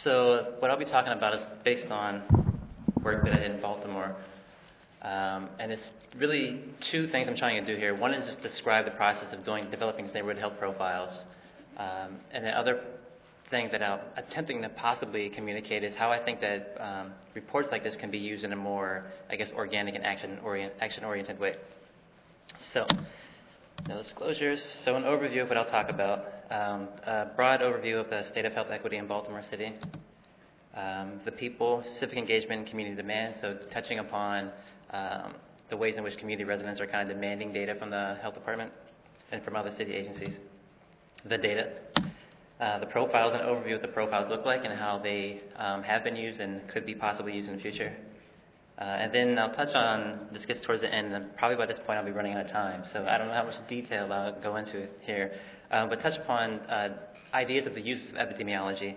So what I'll be talking about is based on work that I did in Baltimore. And it's really two things I'm trying to do here. One is just describe the process of developing these neighborhood health profiles. And the other thing that I'm attempting to possibly communicate is how I think that reports like this can be used in a more, I guess, organic and action-oriented way. So, no disclosures. So an overview of what I'll talk about. A broad overview of the state of health equity in Baltimore City. The people, civic engagement, and community demand. So touching upon the ways in which community residents are kind of demanding data from the health department and from other city agencies. The data. The profiles, an overview of what the profiles look like and how they have been used and could be possibly used in the future. And then I'll touch on, this gets towards the end, and probably by this point I'll be running out of time, so I don't know how much detail I'll go into here, but touch upon ideas of the use of epidemiology.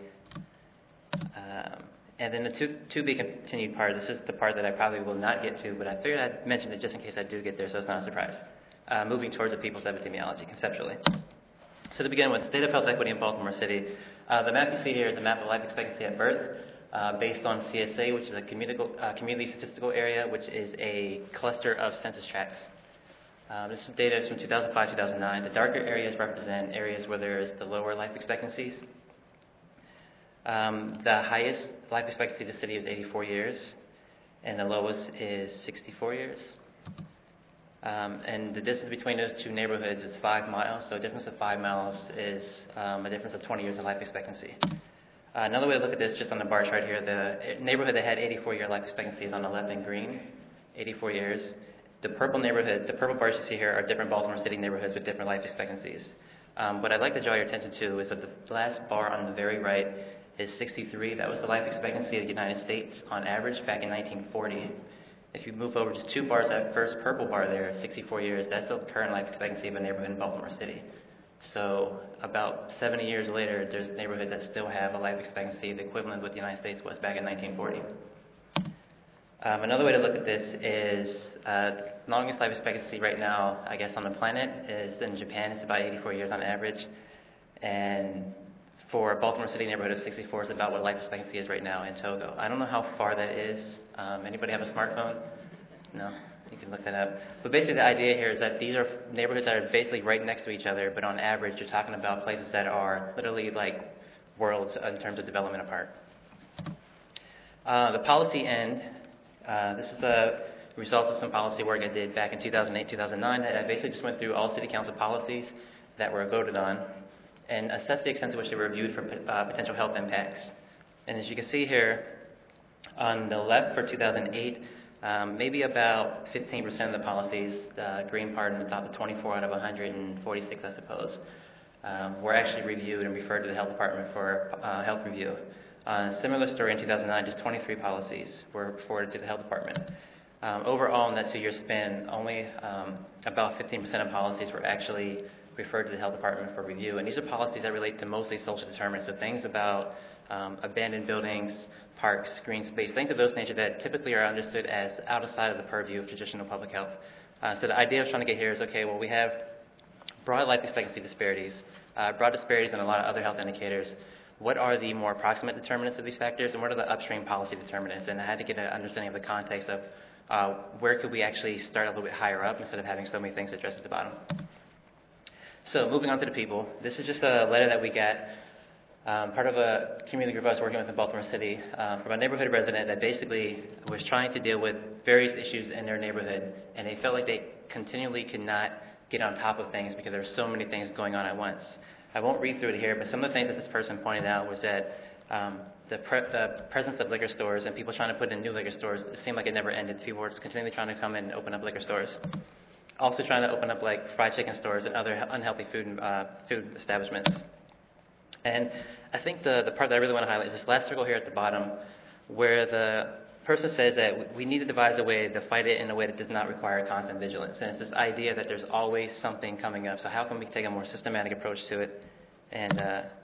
And then the to be continued part, this is the part that I probably will not get to, but I figured I'd mention it just in case I do get there, so it's not a surprise. Moving towards the people's epidemiology, conceptually. So to begin with, state of health equity in Baltimore City. The map you see here is a map of life expectancy at birth based on CSA, which is a community statistical area, which is a cluster of census tracts. This data is from 2005-2009. The darker areas represent areas where there is the lower life expectancies. The highest life expectancy of the city is 84 years, and the lowest is 64 years. And the distance between those two neighborhoods is 5 miles, so a difference of 5 miles is a difference of 20 years of life expectancy. Another way to look at this, just on the bar chart here, the neighborhood that had 84-year life expectancy is on the left in green, 84 years. The purple bars you see here are different Baltimore City neighborhoods with different life expectancies. What I'd like to draw your attention to is that the last bar on the very right is 63. That was the life expectancy of the United States on average back in 1940. If you move over just 2 bars, that first purple bar there, 64 years, that's the current life expectancy of a neighborhood in Baltimore City. So about 70 years later, there's neighborhoods that still have a life expectancy the equivalent of what the United States was back in 1940. Another way to look at this is longest life expectancy right now, I guess, on the planet is in Japan. It's about 84 years on average. And for a Baltimore City neighborhood of 64 is about what life expectancy is right now in Togo. I don't know how far that is. Anybody have a smartphone? No? You can look that up. But basically the idea here is that these are neighborhoods that are basically right next to each other, but on average you're talking about places that are literally like worlds in terms of development apart. The policy end, this is the results of some policy work I did back in 2008-2009. I basically just went through all city council policies that were voted on and assessed the extent to which they were reviewed for potential health impacts. And as you can see here, on the left for 2008, maybe about 15% of the policies, the green part and the top of 24 out of 146, I suppose, were actually reviewed and referred to the health department for health review. Similar story in 2009, just 23 policies were forwarded to the health department. Overall, in that 2-year span, only about 15% of policies were actually referred to the health department for review. And these are policies that relate to mostly social determinants, so things about abandoned buildings, parks, green space, things of those nature that typically are understood as outside of the purview of traditional public health. So the idea of trying to get here is, okay, well, we have broad life expectancy disparities, broad disparities in a lot of other health indicators. What are the more approximate determinants of these factors, and what are the upstream policy determinants? And I had to get an understanding of the context of where could we actually start a little bit higher up instead of having so many things addressed at the bottom. So moving on to the people, this is just a letter that we got, part of a community group I was working with in Baltimore City, from a neighborhood resident that basically was trying to deal with various issues in their neighborhood, and they felt like they continually could not get on top of things because there were so many things going on at once. I won't read through it here, but some of the things that this person pointed out was that the presence of liquor stores and people trying to put in new liquor stores, it seemed like it never ended. People were just continually trying to come in and open up liquor stores. Also trying to open up like fried chicken stores and other unhealthy food establishments. And I think the part that I really want to highlight is this last circle here at the bottom, where the person says that we need to devise a way to fight it in a way that does not require constant vigilance. And it's this idea that there's always something coming up. So how can we take a more systematic approach to it and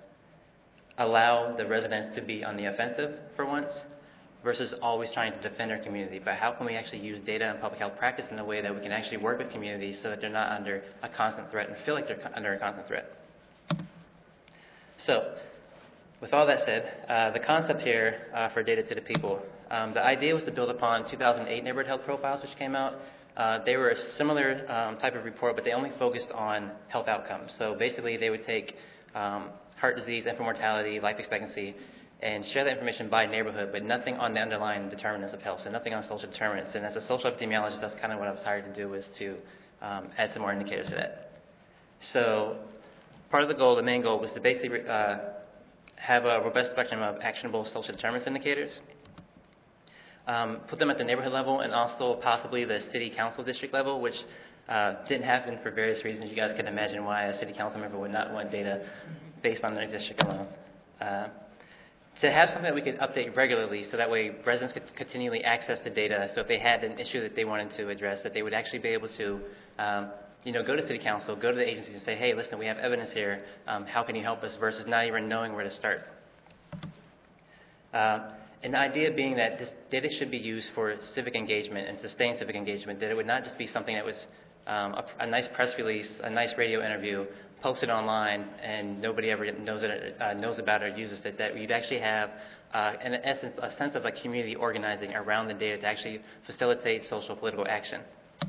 allow the residents to be on the offensive for once, versus always trying to defend our community? But how can we actually use data and public health practice in a way that we can actually work with communities so that they're not under a constant threat and feel like they're under a constant threat? So With all that said, the concept here for data to the people, the idea was to build upon 2008 neighborhood health profiles, which came out. They were a similar type of report, but they only focused on health outcomes. So basically, they would take heart disease, infant mortality, life expectancy, and share that information by neighborhood, but nothing on the underlying determinants of health, so nothing on social determinants. And as a social epidemiologist, that's kind of what I was hired to do, was to add some more indicators to that. So part of the goal, the main goal, was to basically have a robust spectrum of actionable social determinants indicators, put them at the neighborhood level and also possibly the city council district level, which didn't happen for various reasons. You guys can imagine why a city council member would not want data based on their district alone. To have something that we could update regularly, so that way residents could continually access the data. So if they had an issue that they wanted to address, that they would actually be able to go to city council, go to the agencies and say, hey, listen, we have evidence here. How can you help us? Versus not even knowing where to start. And the idea being that this data should be used for civic engagement and sustained civic engagement, that it would not just be something that was a nice press release, a nice radio interview, posted online, and nobody ever knows about it or uses it, that you'd actually have, in essence, a sense of like community organizing around the data to actually facilitate social political action.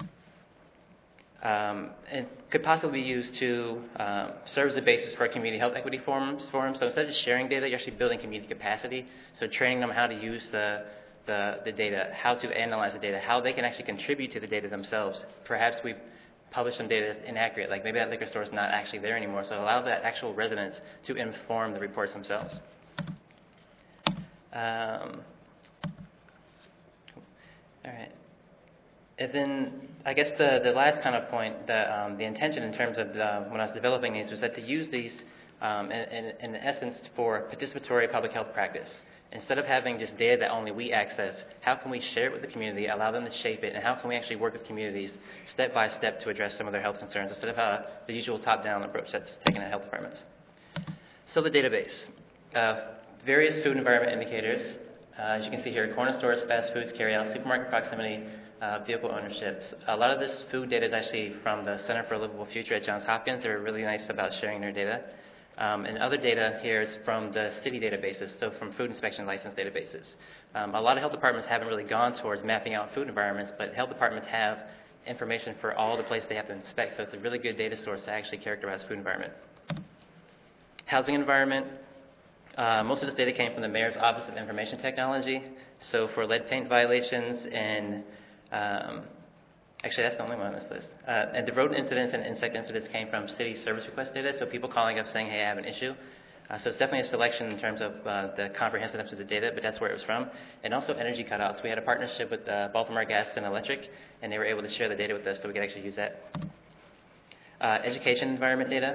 And could possibly be used to serve as a basis for community health equity forums. So instead of just sharing data, you're actually building community capacity. So training them how to use the data, how to analyze the data, how they can actually contribute to the data themselves. Perhaps we've published some data that's inaccurate, like maybe that liquor store is not actually there anymore. So allow the actual residents to inform the reports themselves. All right. And then I guess the last kind of point, that the intention in terms of when I was developing these, was that to use these in essence for participatory public health practice. Instead of having just data that only we access, how can we share it with the community, allow them to shape it, and how can we actually work with communities step by step to address some of their health concerns instead of the usual top-down approach that's taken at health departments. So the database. Various food and environment indicators. As you can see here, corner stores, fast foods, carry-out, supermarket proximity, vehicle ownerships. A lot of this food data is actually from the Center for a Livable Future at Johns Hopkins. They're really nice about sharing their data. And other data here is from the city databases, so from food inspection license databases. A lot of health departments haven't really gone towards mapping out food environments, but health departments have information for all the places they have to inspect, so it's a really good data source to actually characterize food environment. Housing environment. Most of this data came from the Mayor's Office of Information Technology. So for lead paint violations and actually, that's the only one on this list. And the rodent incidents and insect incidents came from city service request data, so people calling up saying, hey, I have an issue. So it's definitely a selection in terms of the comprehensiveness of the data, but that's where it was from. And also energy cutouts. We had a partnership with Baltimore Gas and Electric, and they were able to share the data with us so we could actually use that. Education environment data.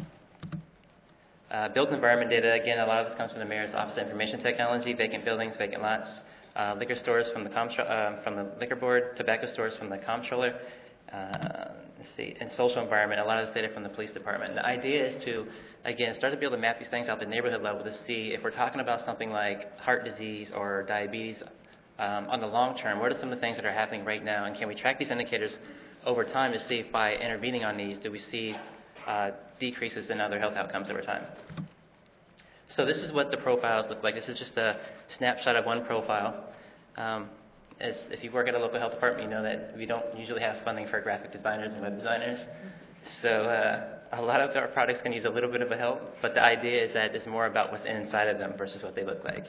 Built environment data, again, a lot of this comes from the Mayor's Office of Information Technology, vacant buildings, vacant lots. Liquor stores from the liquor board, tobacco stores from the comptroller, and social environment, a lot of this data from the police department. The idea is to, again, start to be able to map these things out at the neighborhood level to see if we're talking about something like heart disease or diabetes on the long term, what are some of the things that are happening right now, and can we track these indicators over time to see if by intervening on these, do we see decreases in other health outcomes over time. So this is what the profiles look like. This is just a snapshot of one profile. If you work at a local health department, you know that we don't usually have funding for graphic designers and web designers. So a lot of our products can use a little bit of a help, but the idea is that it's more about what's inside of them versus what they look like.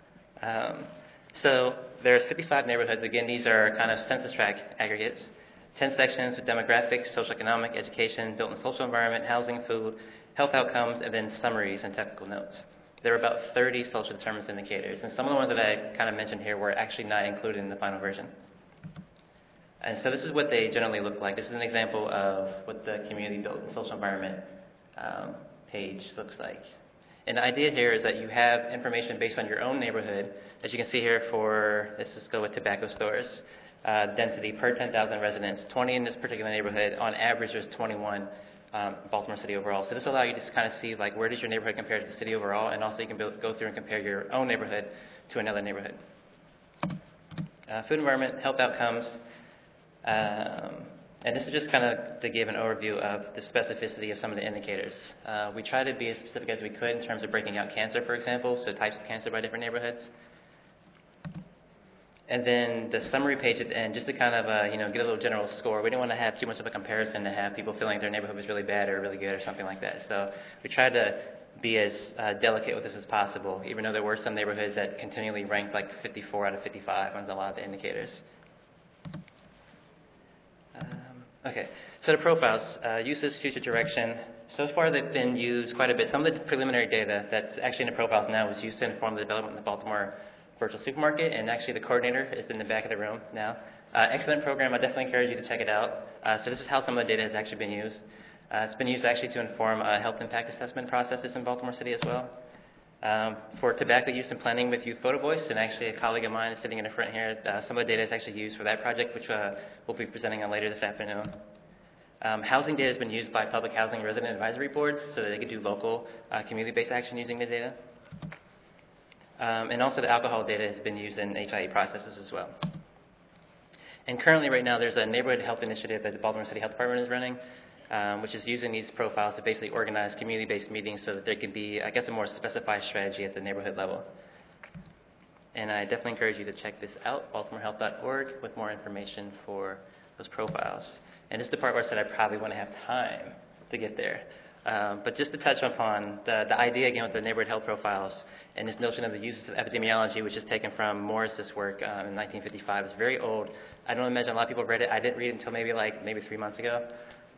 So there's 55 neighborhoods. Again, these are kind of census tract aggregates. 10 sections with demographics, socioeconomic, education, built and social environment, housing, food, health outcomes, and then summaries and technical notes. There are about 30 social determinants indicators, and some of the ones that I kind of mentioned here were actually not included in the final version. And so this is what they generally look like. This is an example of what the community built and social environment page looks like. And the idea here is that you have information based on your own neighborhood. As you can see here let's just go with tobacco stores. Density per 10,000 residents, 20 in this particular neighborhood. On average, there's 21 Baltimore City overall. So this will allow you to just kind of see, like, where does your neighborhood compare to the city overall, and also you can go through and compare your own neighborhood to another neighborhood. Food environment, health outcomes. And this is just kind of to give an overview of the specificity of some of the indicators. We try to be as specific as we could in terms of breaking out cancer, for example, so types of cancer by different neighborhoods. And then the summary page at the end, just to kind of get a little general score. We didn't want to have too much of a comparison to have people feeling their neighborhood was really bad or really good or something like that. So we tried to be as delicate with this as possible, even though there were some neighborhoods that continually ranked like 54 out of 55 on a lot of the indicators. Okay, so the profiles, uses, future direction. So far they've been used quite a bit. Some of the preliminary data that's actually in the profiles now was used to inform the development of the Baltimore virtual supermarket, and actually the coordinator is in the back of the room now. Excellent program. I definitely encourage you to check it out. So this is how some of the data has actually been used. It's been used actually to inform health impact assessment processes in Baltimore City as well. For tobacco use and planning with Youth Photo Voice, and actually a colleague of mine is sitting in the front here. Some of the data is actually used for that project, which we'll be presenting on later this afternoon. Housing data has been used by public housing resident advisory boards so that they could do local community-based action using the data. And also the alcohol data has been used in HIE processes as well. And currently right now there's a neighborhood health initiative that the Baltimore City Health Department is running, which is using these profiles to basically organize community-based meetings so that there can be, I guess, a more specified strategy at the neighborhood level. And I definitely encourage you to check this out, baltimorehealth.org, with more information for those profiles. And this is the part where I said I probably wouldn't have time to get there. But just to touch upon the idea again with the neighborhood health profiles and this notion of the uses of epidemiology, which is taken from Morris's work in 1955. It's very old. I don't imagine a lot of people read it. I didn't read it until maybe 3 months ago.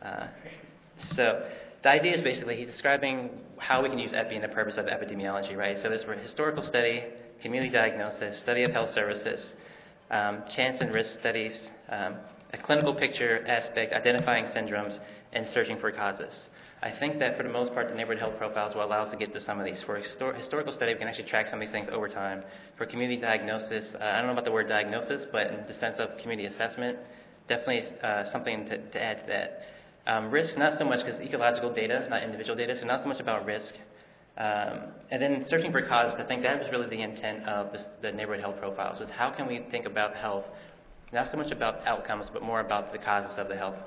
So the idea is basically he's describing how we can use epi in the purpose of epidemiology, right? So there's a historical study, community diagnosis, study of health services, chance and risk studies, a clinical picture aspect, identifying syndromes, and searching for causes. I think that for the most part, the neighborhood health profiles will allow us to get to some of these. For historical study, we can actually track some of these things over time. For community diagnosis, I don't know about the word diagnosis, but in the sense of community assessment, definitely something to add to that. Risk, not so much because ecological data, not individual data, so not so much about risk. And then searching for causes, I think that was really the intent of the neighborhood health profiles. Is how can we think about health, not so much about outcomes, but more about the causes of the health.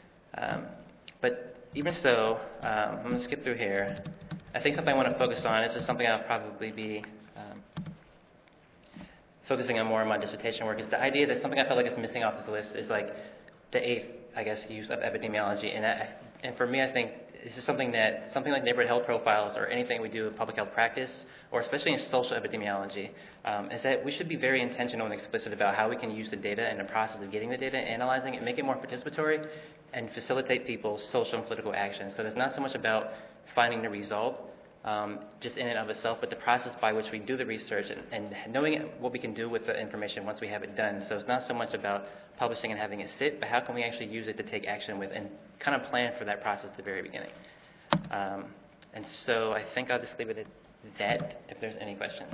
But even so, I'm going to skip through here. I think something I want to focus on, this is something I'll probably be focusing on more in my dissertation work, is the idea that something I felt like is missing off this list is like the eighth, I guess, use of epidemiology. And for me, I think this is something like neighborhood health profiles or anything we do in public health practice, or especially in social epidemiology, is that we should be very intentional and explicit about how we can use the data and the process of getting the data, analyzing it, make it more participatory, and facilitate people's social and political action. So it's not so much about finding the result just in and of itself, but the process by which we do the research and knowing what we can do with the information once we have it done. So it's not so much about publishing and having it sit, but how can we actually use it to take action with and kind of plan for that process at the very beginning. And so I think I'll just leave it at that if there's any questions.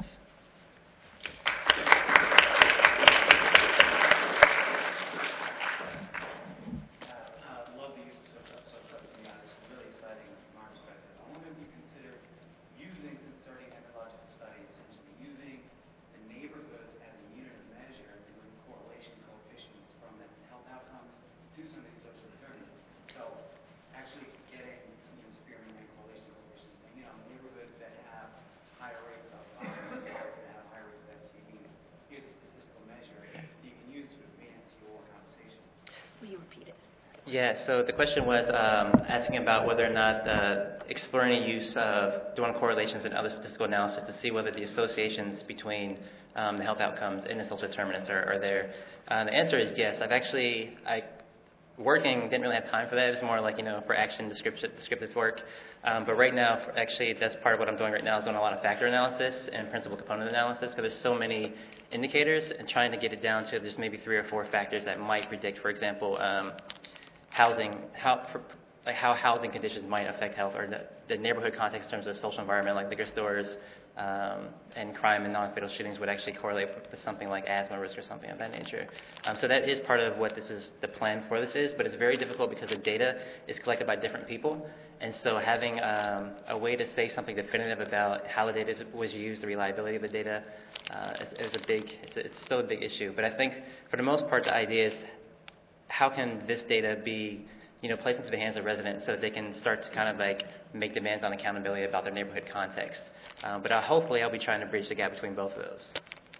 Yeah, so the question was asking about whether or not exploring the use of doing correlations and other statistical analysis to see whether the associations between the health outcomes and the social determinants are there. The answer is yes. Working didn't really have time for that. It was more like, for action descriptive work. But right now, actually, that's part of what I'm doing right now is doing a lot of factor analysis and principal component analysis because there's so many indicators and trying to get it down to there's maybe 3 or 4 factors that might predict, for example, housing, how housing conditions might affect health, or the neighborhood context in terms of social environment, like liquor stores and crime and non-fatal shootings would actually correlate with something like asthma risk or something of that nature. So that is part of what the plan for this is, but it's very difficult because the data is collected by different people, and so having a way to say something definitive about how the data was used, the reliability of the data, it's still a big issue. But I think for the most part, the idea is how can this data be, placed into the hands of residents so that they can start to kind of like make demands on accountability about their neighborhood context. But hopefully I'll be trying to bridge the gap between both of those.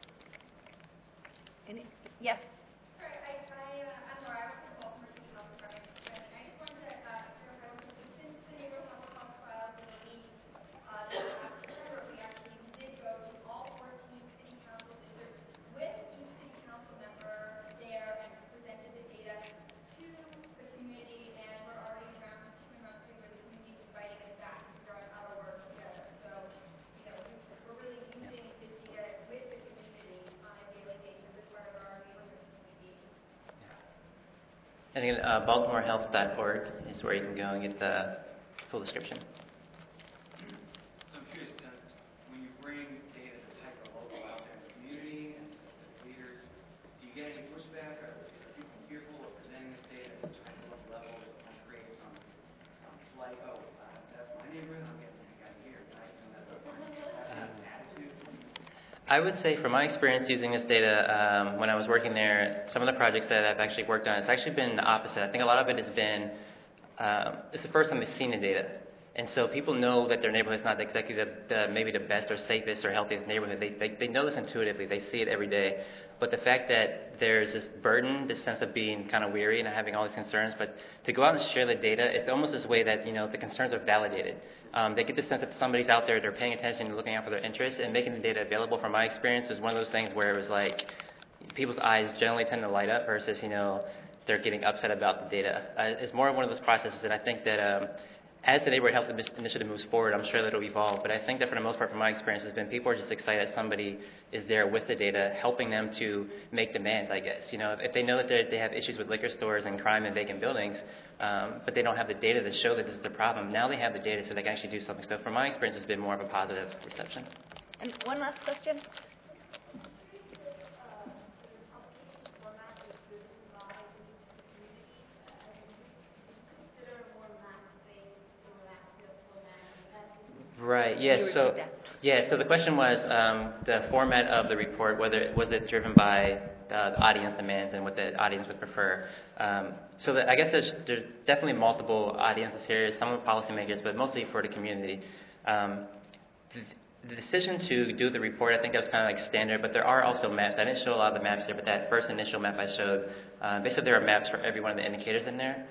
Yes. I'm Laura. I work for the Baltimore City Health Department, and I just wanted to clarify with you. Since the neighborhood public health trials in the week last September, we did go to all 14 city council districts with each city council member there and presented the data to the community, and we're already around 2 months where the community is inviting us back to start our work together. So, we're really using this data with the community on a daily basis as part of our neighborhood community. And again, BaltimoreHealth.org is where you can go and get the full description. So I'm curious, when you bring data that's hyper-local out there in the community and to the leaders, do you get any pushback? Are people fearful of presenting this data at such a hyper-local level that kind of create some like, that's my neighborhood, I'm getting the guy here, right? That's an attitude. I would say from my experience using this data when I was working there, some of the projects that I've actually worked on, it's actually been the opposite. I think a lot of it has been, it's the first time they've seen the data. And so people know that their neighborhood is not exactly maybe the best or safest or healthiest neighborhood. They know this intuitively. They see it every day. But the fact that there's this burden, this sense of being kind of weary and having all these concerns, but to go out and share the data, it's almost this way that, the concerns are validated. They get the sense that somebody's out there, they're paying attention, looking out for their interests, and making the data available. From my experience, is one of those things where it was like people's eyes generally tend to light up versus, they're getting upset about the data. It's more of one of those processes, and I think that as the Neighborhood Health Initiative moves forward, I'm sure that it'll evolve, but I think that for the most part, from my experience, has been people are just excited that somebody is there with the data, helping them to make demands, I guess. If they know that they have issues with liquor stores and crime in vacant buildings, but they don't have the data to show that this is the problem, now they have the data so they can actually do something. So from my experience, it's been more of a positive reception. And one last question. Right. Yes. So the question was the format of the report. Whether was it driven by the audience demands and what the audience would prefer. I guess there's definitely multiple audiences here. Some are policymakers, but mostly for the community. The decision to do the report, I think that was kind of like standard, but there are also maps. I didn't show a lot of the maps here, but that first initial map I showed, basically there are maps for every one of the indicators in there.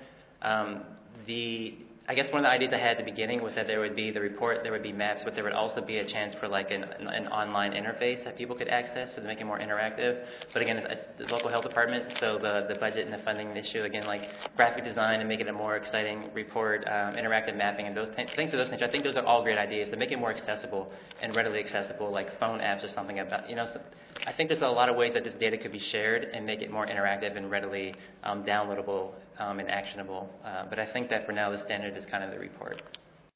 I guess one of the ideas I had at the beginning was that there would be the report, there would be maps, but there would also be a chance for like an online interface that people could access to make it more interactive. But again, it's the local health department, so the budget and the funding issue, again, like graphic design and make it a more exciting report, interactive mapping and those things of those things. I think those are all great ideas to make it more accessible and readily accessible, like phone apps or something about, so I think there's a lot of ways that this data could be shared and make it more interactive and readily downloadable and actionable. But I think that for now, the standard is kind of the report.